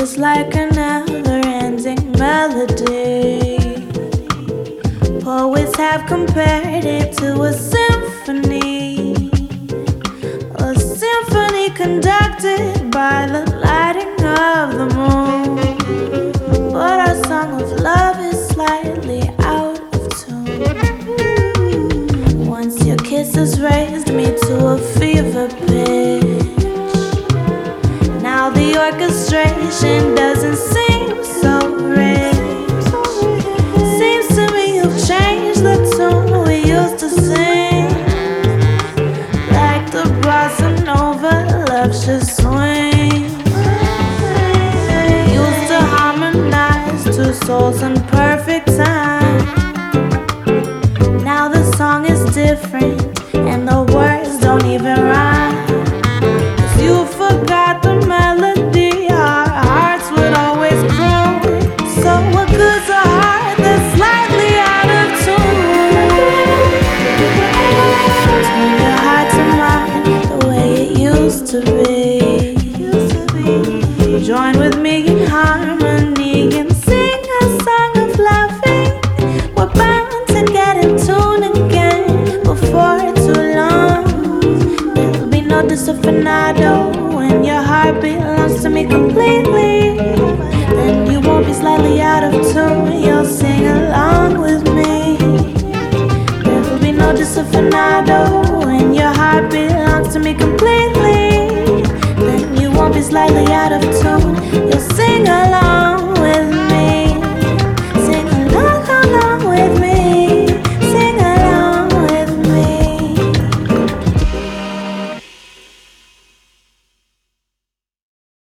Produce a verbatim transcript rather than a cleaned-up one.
is like a never-ending melody. Poets have compared it to a symphony, a symphony conducted by the lighting of the moon. But our song of love is slightly out of tune. Once your kisses raised me to a fever pitch. Now the orchestration doesn't seem so rich. Seems to me you've changed the tune we used to sing. Like the bossa nova, love's just swing. Used to harmonize two souls in perfect time. Now the song is different and the words don't even rhyme. 'Cause you forgot the melody our hearts would always grow. So what good's a heart that's slightly out of tune? Turn your heart to mine the way it used to be. Join with me in harmony and sing a song of loving. We're bound to get in tune again before too long. There'll be no disafinado when your heart belongs to me completely. Then you won't be slightly out of tune, you'll sing along.